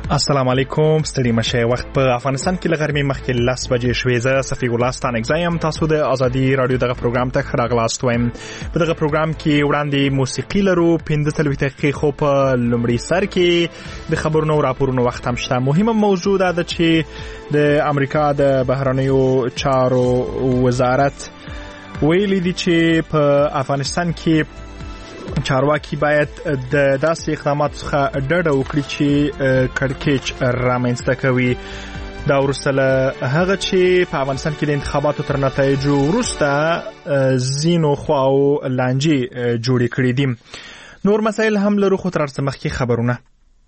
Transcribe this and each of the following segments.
السلام علیکم. ستړي مشه. وخت په افغانستان کې لغرمې مخکې 10 بجې شوې. زه صفی ګل استان اگزایم. تاسو د ازادي رادیو دغه پروګرام ته راغلاست وایم. په دغه پروګرام کې وړاندې موسیقي لرو. 15 دقیقې خو په لومړي سر کې د خبرونو راپورونو وخت هم شته. مهمه موضوع ده چې د امریکا د بهرنیو چارو وزارت ویلي دي چې په افغانستان کې چارواکي باید د داسې اقداماتو څخه ډډه وکړي چې کړکېچ رامنځته کوي. دا وروسته هغه چې په افغانستان کې د انتخاباتو تر نتایجو وروسته ځینو خواو لانجې جوړې کړې دي. نور مسایل هم لرو، خو تر څه مخکې خبرونه.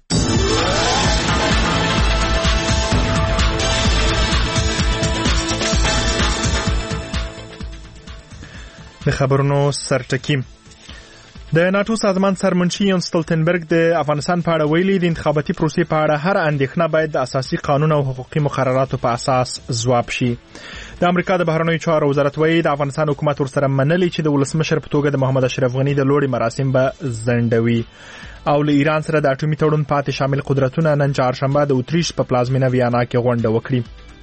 د خبرونو سرټکی. د ناتو سازمان سرمنشي یان ستولتنبرګ د افغانستان په اړه ویلي د انتخاباتي پروسې په اړه هر اندېښنه باید د اساسي قانون او حقوقي مقرراتو په اساس ځواب شي. د امریکا د بهرنیو چارو وزارت وایي د افغانستان حکومت ورسره منلي چې د ولسمشر په توګه د محمد اشرف غني د لوړي مراسم به ځنډوي. او له ایران سره د اټومي تړون پاتې شامل قدرتونه نن چهارشنبه د اتریش په پلازمینه ویانا کې غونډه وکړي.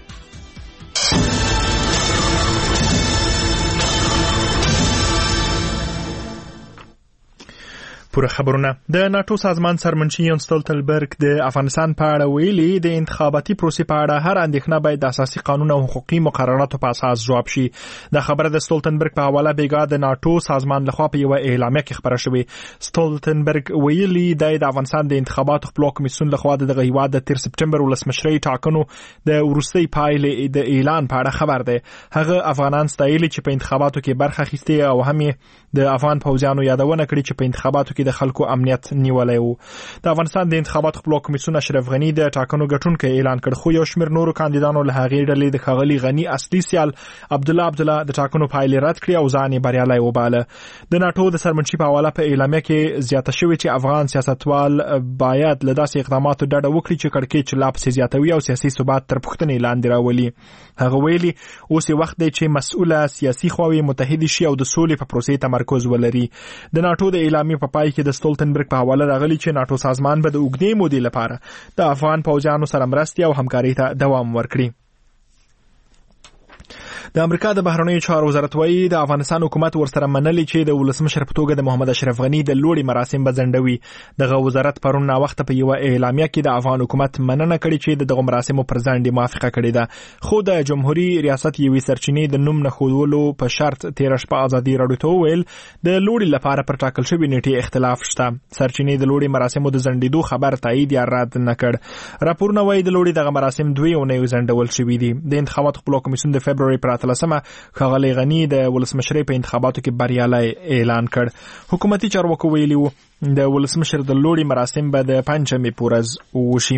پوره خبرونه. د ناتو سازمان سرمنشي یان ستولتنبرګ د افغانستان په اړه ویلي د انتخاباتي پروسې په اړه هر اندېښنه باید د اساسي قانون او حقوقي مقرراتو په اساس ځواب شي. د خبره د ستولتنبرګ په حواله بیګا د ناتو سازمان لخوا په یو اعلامیه کې خبره شوې. ستولتنبرګ ویلي د افغانستان د انتخاباتو خپلواک کمیسیون لخوا د هیواد د 13 سپټمبر ولسمشرۍ ټاکنو د وروستۍ پایلې د اعلان په اړه خبر ده. هغه افغانان ستایلي چې په انتخاباتو کې برخه اخیستې او هم د افغان پوځیانو یادونه کړې چې په انتخاباتو کې د خلکو امنیت نیولای وو. د افغانستان د انتخاباتو خپلواک کمیسیون اشرف غنی د ټاکنو ګټونکو اعلان کړ، خو یو شمېر نورو کاندیدانو له هغې ډلې د ښاغلي غنی اصلي سیال عبدالله د ټاکنو پایلې رد کړې او ځان یې بریالی وباله. د ناتو د سرمنشي په حواله په اعلامیه کې زیاته شوې چې افغان سیاستوال باید له داسې اقداماتو ډډه وکړي چې کړکېچ لا پسې زیاتوي او سیاسي ثبات تر پوښتنې لاندې راولي. هغه ویلي اوس وخت دی چې مسؤله سیاسي خواوې متحد شي او د سولې په پروسې تمرکز ولري. د ناتو د اعلامیې په پای کې د ستولتنبرګ په حواله راغلي چې ناتو سازمان به د اوږدې مودې لپاره د افغان پوځیانو سره مرستې او همکارۍ ته دوام ورکړي. د امریکا د بهرنیو چارو وزارت وایي د افغانستان حکومت ورسره منلي چې د ولسمشر په توګه د محمد اشرف غني د لوړي مراسم به ځنډوي. دغه وزارت پرون ناوخته په یو اعلامیه کې د افغان حکومت مننه کړې چې دغه مراسمو پر ځنډ موافقه کړې ده، خو د جمهوریت ریاست یوې سرچینې د نوم نه ښودلو په شرط 13 شپه ازادي رادیو ته وویل د لوړي لپاره پر ټاکل شوې نیټې اختلاف شته. سرچینې د لوړي مراسمو د ځنډېدو خبر تایید یا رد نه کړ. راپورونه وایي د لوړي دغه مراسم 2 اونۍ ځنډول شوي دي. د انتخاباتو خپلواک کمیسیون د فبروري پر 13 ښاغلی غني د ولسمشرۍ په انتخاباتو کې بریالی اعلان کړ. حکومتي چارواکو ویلي وو د ولسمشر د لوړي مراسم به د پنجشنبې په ورځ وشي.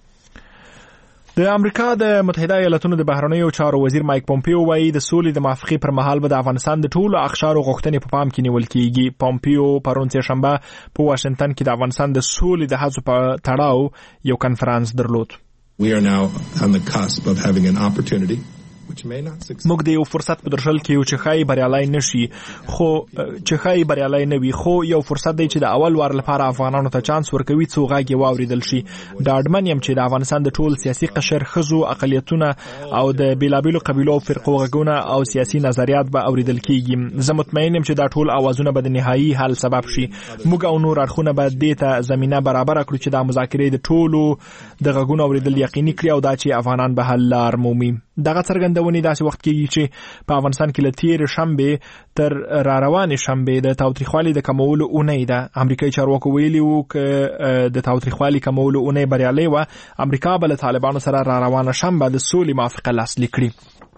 د امریکا د متحده ایالاتونو د بهرنیو چارو وزیر مایک پومپیو وایي د سولې د موافقې پر مهال به د افغانستان د ټولو اقشارو غوښتنې په پام کې نیول کیږي. پومپیو پرون سهشنبه په واشنگټن کې د افغانستان د سولې د هڅو په تړاو یو کنفرانس درلود. We are now on the cusp of having an opportunity موږ د یو فرصت په درشل کې یو چې ښایي بریالی نشي، خو چې ښایي بریالی نه وي، خو یو فرصت دی چې د اول وار لپاره افغانانو ته چانس ورکوي څو غږ یې واورېدل شي. ډاډمن یم چې د افغانستان د ټول سیاسي قشر، ښځو، اقلیتونه او د بېلابېلو قبیلو او فرقو غږونه او سیاسي نظریات به اورېدل کېږي. زه مطمئن یم چې دا ټول اوازونه به د نهایي حل سبب شي. موږ او نور اړخونه به دې ته زمینه برابره کړو چې دا مذاکرې د ټولو د غږونو اورېدل یقیني کړي او دا چې افغانان به حل لار مومي. دغه څرګندونې داسې وخت کېږي چې په افغانستان کې له تېرې شنبې تر راروانې شنبې د تاوتریخوالي د کمولو اونۍ ده. امریکایي چارواکو ویلي وو که د تاوتریخوالي کمولو اونۍ بریالۍ وه، امریکا به له طالبانو سره راروانه شنبه د سولې موافقه لاسلیک کړي.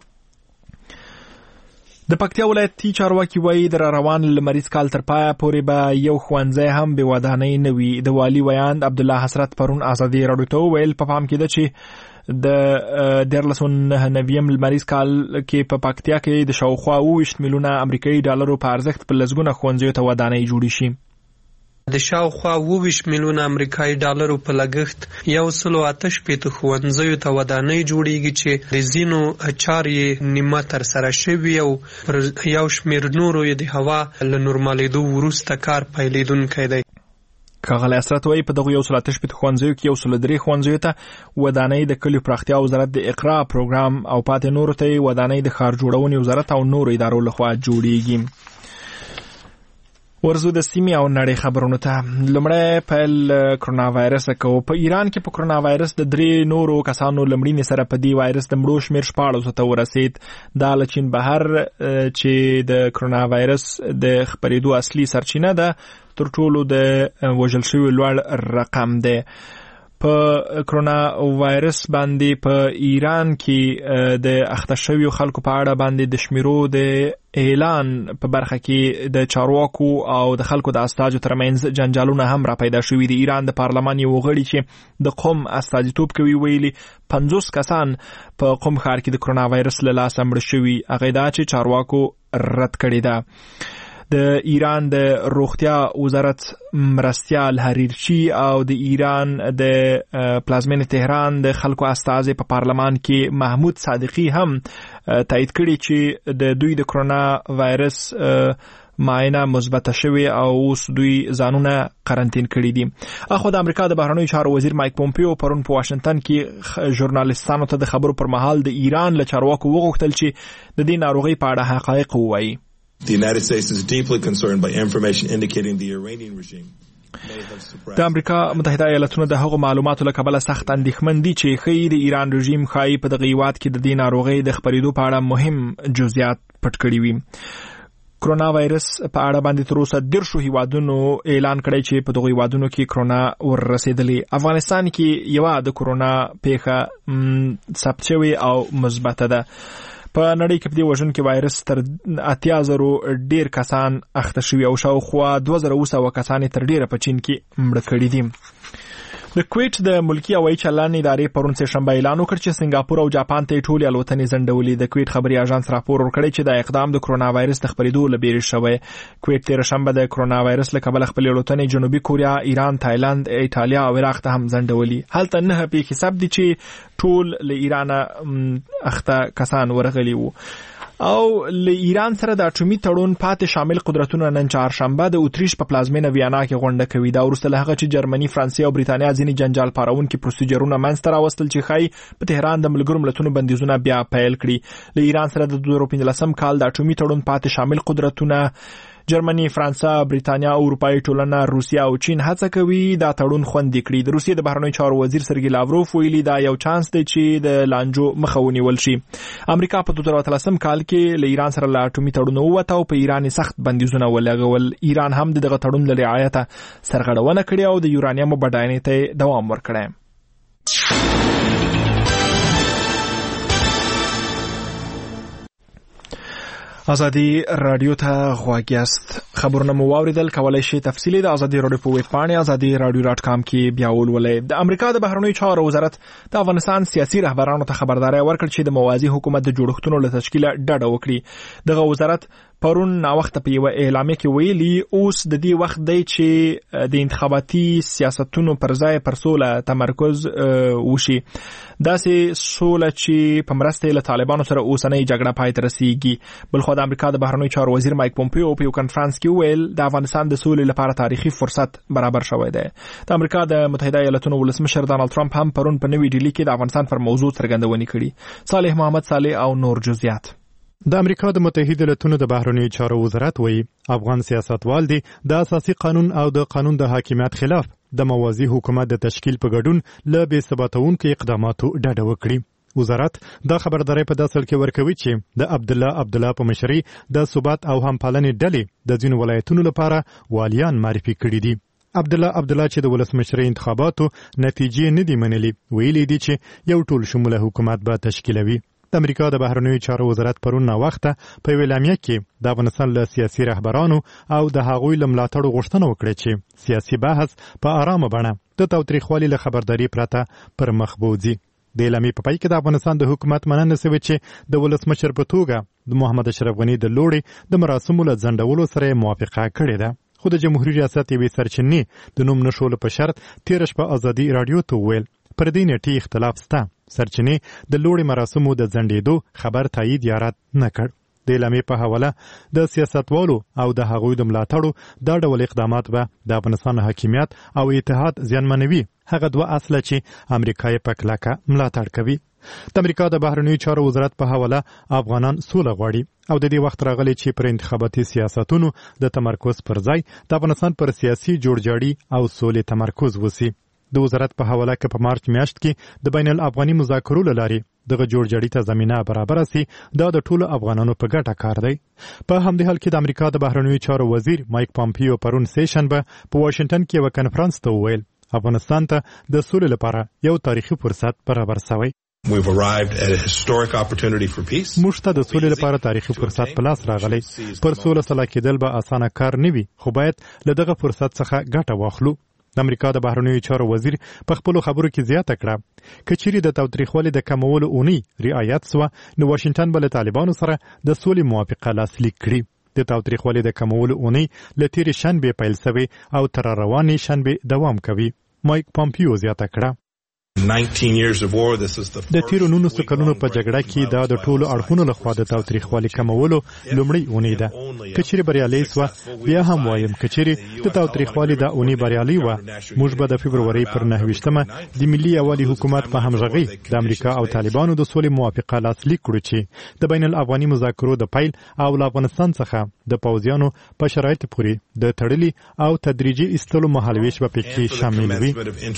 د پکتیا ولایتي چارواکي وایي د راروان لمریز کال تر پایه پورې به یو ښوونځی هم بې ودانۍ نه وي. د والي ویاند عبدالله حسرت پرون ازادي راډیو ته وویل په پام کې ده چې د 1999 لمریز کال کې په پکتیا کې د شاوخوا 28 میلیونه امریکایي ډالرو په ارزښت په لسګونه ښوونځیو ته ودانۍ جوړې شي. د شاوخوا 28 میلیونه امریکایي ډالرو په لګښت 108 ښوونځیو ته ودانۍ جوړیږي چې د ځینو چارې نیمه ترسره شوي او پر یو شمېر نورو یې د هوا له نورمالېدو وروسته کار پیلېدونکی دی. ښاغلی اسرت وایي په دغو 108 ښوونځیو کې 103 ښوونځیو ته ودانۍ د کلیو پراختیا وزارت د اقرا پروګرام او پاتې نورو ته ودانۍ د ښار جوړونې وزارت او نورو ادارو لخوا جوړیږي. ورزو د سیمې او نړۍ خبرونو ته. لومړی پیل کرونا وایرس کوو. په ایران کې په کرونا وایرس د 3 نورو کسانو لمړینې سره په دې وایرس د مړو شمیر 14 ته ورسید. دا له چین بهر چې د کرونا وایرس د خپرېدو اصلي سرچینه ده تر ټولو د وژل شویو لوړ رقم دی. په کرونا وایرس باندې په ایران کې د اخته شویو خلکو په اړه باندې د شمیرو د اعلان په برخه کې د چارواکو او د خلکو د استازو ترمنځ جنجالونه هم را پیدا شوي. د ایران د پارلمان یو غړي چې د قوم استازیتوب کوي ویلي 50 کسان په قوم ښار کې د کرونا وایرس له لاسه مړه شوي. هغه دا چې چارواکو رد کړې ده. د ایران د روغتیا وزارت مرستیال حریرچی او د ایران د پلازمینې تهران د خلکو استازي په پارلمان کې محمود صادقی هم تایید کړي چې د دوی د کرونا وایرس معاینه مثبت شوی او اوس دوی ځانونه قرنطین کړي دي. اخو د امریکا د بهرنیو چارو وزیر مایک پومپیو پرون په واشنگټن کې ژورنالیستانو ته د خبرو پر مهال د ایران له چارواکو وغوښتل چې د دې ناروغي په اړه حقایق ووایي. The United States is deeply concerned by information indicating the Iranian regime. د امریکا متحده ایالاتونو د هغو معلوماتو له کبله سخت اندېښمن دي چې ښایي د ایران رژیم ښایي په دغه هیواد کې د دې ناروغۍ د خپرېدو په اړه مهم جزئیات پټ کړي وي. کرونا وایرس په اړه باندې تر اوسه 10 هیوادونو اعلان کړی چې په دغه هیوادونو کې کرونا ورسېدلې. افغانستان کې یو د کرونا پیښه ثبت شوې او مثبته ده. په نړۍ کې په دې وژونکي وایرس تر 80,000 ډیر کسان اخته شوي او شاوخوا 2,700 کسان تر ډیره په چین کې مړه کړي دي. د کویت د ملکی هوایي چلن ادارې پرون سه شنبه اعلان وکړ چې سنگاپور او جاپان ته ټولې الوتنې ځنډولې. د کویت خبري اژانس راپور ورکړی چې د اقدام د کرونا وایرس د خپرېدو لپاره شوی. کویت تیر شنبه د کرونا وایرس له کبله خپل الوتنې جنوبي کوریا، ایران، تایلند، ایتالیا او عراق ته هم ځنډولې. هلته نه په حساب دي چې ټول له ایران اخته کسان ورغلي وو. او له ایران سره د اټومي تړون پاتې شامل قدرتونه نن چهارشنبه د اتریش په پلازمینه ویانا کې غونډه کوي. دا وروسته له هغه چې جرمني، فرانسې او بریتانیا ځینې جنجال پاروونکي پروسیجرونه منځته راوستل چې ښایي په تهران د ملګرو ملتونو بندیزونه بیا پیل کړي. له ایران سره د 2015 کال د اټومي تړون پاتې شامل قدرتونه جرمني، فرانسه، بریتانیا، اروپایي ټولنه، روسیا او چین هڅه کوي دا تړون خوندي کړي. د روسیې د بهرنیو چارو وزیر سرګي لاوروف ویلي دا یو چانس دی چې د لانجو مخه ونیول شي. امریکا په 2013 کال کې له ایران سره له اټومي تړون ووته او په ایران سخت بندیزونه ولګول. ایران هم دغه تړون له رعایت سرغړونه کړې او د یورانیم بډاینې ته دوام ورکړی. ازادي رادیو ته غوږ یاست. خبرونه مو واوریدل. کولای شئ تفصیلی د ازادي رادیو په ویب پاڼه azadi.radio.com کې بیا ولولئ. د امریکا د بهرنیو چارو وزارت د افغانستان سیاسي رهبرانو ته خبرداري ورکړه چې د موازی حکومت د جوړښتونو له تشکیل ډډه وکړي. دغه وزارت پرون ناوخته په یو اعلامیه کې ویلي اوس د دې وخت دی چې د انتخاباتي سیاستونو پر ځای پر سوله تمرکز وشي. داسې سوله چې په مرسته له طالبانو سره اوسنۍ جګړه پای ته رسیږي. بلخو د امریکا د بهرنیو چارو وزیر مایک پومپیو په یو کنفرانس کې ویل د افغانستان د سولې لپاره تاریخي فرصت برابر شوی دی. د امریکا د متحده ایالاتونو ولسمشر ډانلډ ټرمپ هم پرون په نوې ډیلي کې د افغانستان پر موضوع څرګندونې کړي. صالح محمد صالح او نور جزئیات. د امریکا د متحده ایالاتونو د بهرنیو چارو وزارت وایي افغان سیاستوال دي د اساسي قانون او د قانون د حاکمیت خلاف د موازی حکومت د تشکیل په ګډون له بې ثباتونکو اقداماتو ډډه وکړي. وزارت دا خبرداري په داسل کې ورکوي چې د عبدالله په مشرۍ د ثبات او همپالنې ډلې د ځینو ولایتونو لپاره والیان معرفي کړي دي. عبدالله چې د ولسمشرۍ انتخاباتو نتیجې نه دي منلي، ویلي دي چې یو ټول شموله حکومت به تشکیلوي. د امریکا د بهرنیو چارو وزارت پرون وخته په اعلامیه کې د افغانستان له سیاسي رهبرانو او د هغوی له ملاتړو غوښتنه وکړه چې سیاسي بحث په آرامه بڼه د تاوتریخوالي له خبرداري پرته پر مخ بوځي. د اعلامیې په پای کې د افغانستان د حکومت مننه شوې چې د ولسمشر په توګه د محمد اشرف غني د لوړې د مراسمو له ځنډولو سره موافقه کړې ده. خو د جمهوریت ریاست یوې سرچینې د نوم نشولو په شرط تیر شپه ازادي رادیو ته ویل پر دې نټي اختلاف سته. سرچینې د لوړې مراسمو د ځنډېدو خبر تایید یا رد نه کړ. د اعلامیې په حواله د سیاستوالو او د هغوی د ملاتړو دا ډول اقدامات به د افغانستان حاکمیت او اتحاد زیانمنوي. هغه دوه اصله چې امریکا یې په کلکه ملاتړ کوي. د امریکا د بهرنیو چارو وزارت په حواله افغانان سوله غواړي او د دې وخت راغلی چې پر انتخاباتي سیاستونو د تمرکز پر ځای د افغانستان پر سیاسي جوړجاړي او سولې تمرکز وسی. د وزارت په حواله کې په مارچ میاشت کې د بین الافغاني مذاکرو له لارې دغه جوړجاړي ته زمینه برابره سي. دا د ټولو افغانانو په ګټه کار دی. په همدې حال کې د امریکا د بهرنیو چارو وزیر مایک پامپیو پرون سیشنبه په واشنگټن کې یو کنفرانس ته وویل افغانستان ته د سولې لپاره یو تاریخي فرصت برابر شوی. We've arrived at a historic opportunity for peace. موږ ته د سولې لپاره تاریخي فرصت په لاس راغلی. پر سوله سلا کېدل به اسانه کار نه وي، خو باید له دغه فرصت څخه ګټه واخلو. د امریکا د بهرنیو چارو وزیر په خپلو خبرو کې زیاته کړه که چیرې د تاوتریخوالي د کمولو اونۍ رعایت سوه نو واشنګټن به له طالبانو سره د سولې موافقه لاسلیک کړي. د تاوتریخوالي د کمولو اونۍ له تېرې شنبې پیل سوې او تر روانې شنبې دوام کوي. مایک پامپیو زیاته کړه 19 years of war. This is the د تیرو 19 کلونو په جګړه کې دا د ټولو اړخونو لخوا د تاوتریخوالي کمولو لومړی اونۍ ده. کچېرې بریالي سوه بیا هم وایم کچېرې د تاوتریخوالي دا اونۍ بریالي وه موږ به د فبرورۍ پر 9 د ملي یووالي حکومت په همغږۍ د امریکا او طالبانو د سولې موافقه لاسلیک کړو چې د بین الافغاني مذاکرو د پیل او له افغانستان څخه د پوځیانو په شرایطو پورې د تړلي او تدریجي ایستلو مهالویش به پکې شامل وي.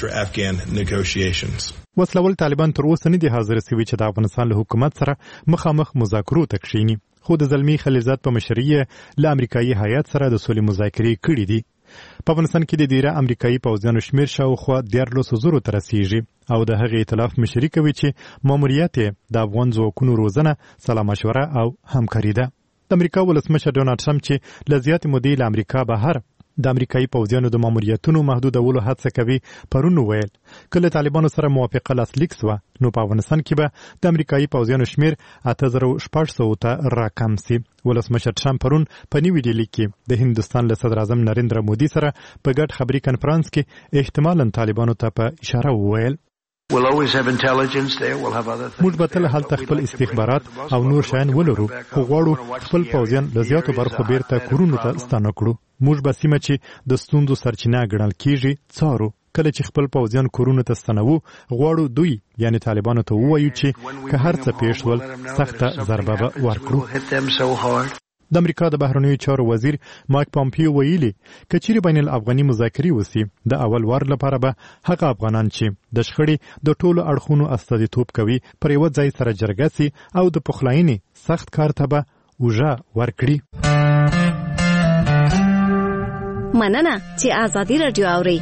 وسلوال طالبان تر اوسه نه دي حاضر شوي چې د افغانستان له حکومت سره مخامخ مذاکرو ته کښیني، خو د زلمی خلیلزاد په مشرۍ له امریکایي هیات سره د سولې مذاکرې کړي دي. په افغانستان کې د ډیره امریکایي پوځیانو شمیر شاوخوا 14,000 ته رسیږي او د هغې ائتلاف مشري کوي چې ماموریت د افغان ځواکونو روزنه، سلا مشوره او همکاري ده. د امریکا ولسمشر ډونالډ ټرمپ چې له زیاتې مودې له امریکا بهر د امریکایي پوځیانو د ماموریتونو محدودولو هڅه کوي پرون وویل کله طالبانو سره موافقه لاسلیک سوه نو په افغانستان کې به د امریکایي پوځیانو شمیر 8600 ته راکم سي. ولسمشر ټرمپ پرون په نیو ډیلي کې د هندوستان له صدر اعظم نریندرا مودي سره په ګډ خبري کنفرانس کې احتمالاً طالبانو ته په اشاره وویل موږ به تل هلته خپل استخبارات او نور شیان ولرو خو غواړو خپل پوځیان له زیاتو برخو بیرته کورونو ته ستانه کړو. موږ به سیمه چې د ستونزو سرچینه ګڼل کیږي څارو. کله چې خپل پوځیان کورونو ته ستنوو غواړو دوی یعنی طالبانو ته ووایو چې که هر څه پیښ شول سخته ضربه به ورکړو. د امریکا د بهرنیو چارو وزیر مایک پامپیو ویلي که چیرې بین الافغاني مذاکرې وسی د اول وار لپاره به هغه افغانان چې د شخړې د ټولو اړخونو استازیتوب کوي پر یو ځای سره جرګه سي او د پخلاینې سخت کار ته به اوږه ورکړي. مننه چې آزادي رادیو اوري.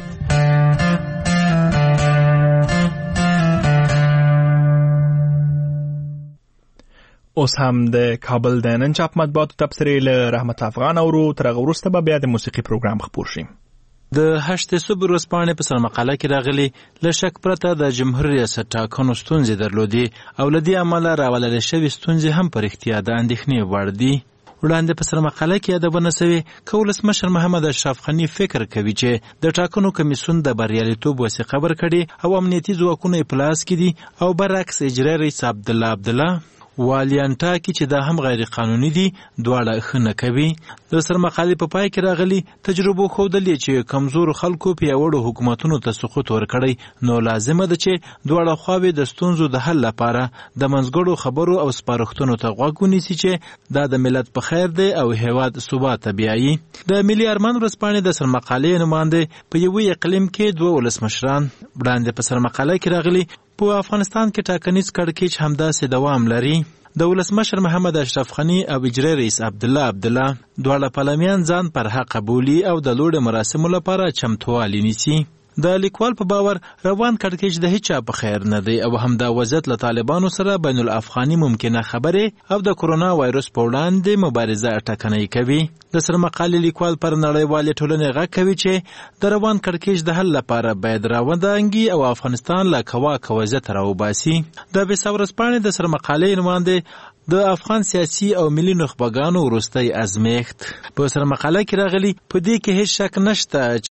اوس هم د کابل د نن چاپ مطبوعاتو تبصرې له رحمت افغان اورو. تر هغه وروسته به بیا د موسیقي پروګرام خپور شي. د 8 صبح ورځپاڼې په سر مقاله کې راغلي له شک پرته د جمهور ریاست ټاکنو ستونزې درلودي او له دې امله راولل شوې ستونزې هم پر اختیار د اندېښنې وړ دي. وړاندې په سر مقاله کې یادونه شوې که ولسمشر محمد اشرف غني فکر کوي چې د ټاکنو کمیسیون د بریالیتوب وثیقه ورکړي او امنیتي ځواکونه یې په لاس کې دي او برعکس اجرا رئیس عبدالله والیانټا کې چې دا هم غیر قانوني دي دواړه ښه نه کوي. د سرمقالې په پای کې راغلي تجربو ښودلې چې کمزورو خلکو پیاوړو حکومتونو ته سقوط ورکړی نو لازمه ده چې دواړه خواوې د ستونزو د حل لپاره د منځګړو خبرو او سپارښتنو ته غوږ ونیسي چې دا د ملت په خیر دی او هیواد ثبات ته بیایي. د ملي ارمان ورځپاڼې د سرمقالې نماینده په یوه اقلیم کې دوه ولسمشران وړاندې په سرمقاله کې راغلي په افغانستان کې ټاکنیز کړکېچ همداسې دوام لري. د ولسمشر محمد اشرف غني او اجرا رئیس عبدالله دواړه پارلمان ځان پر حق قبولي او د لوړ مراسمو لپاره چمتووالی نیسي. د لیکوال په باور روان کړکېچ د هیچا په خیر نه دی او همدا وضعیت له طالبانو سره بین الافغاني ممکنه خبرې او د کرونا وایرس په وړاندې مبارزه ټکنۍ کوي. د سرمقالې لیکوال پر نړیوالې ټولنې غږ کوي چې د روان کړکېچ د حل لپاره باید راودانګي او افغانستان له کواک وضعیت راوباسي. د بېسا ورځپاڼې د سرمقالې نماینده د افغان سیاسي او ملي نخبګانو وروستی ازمیښت په سرمقاله کې راغلي په دې کې هیڅ شک نشته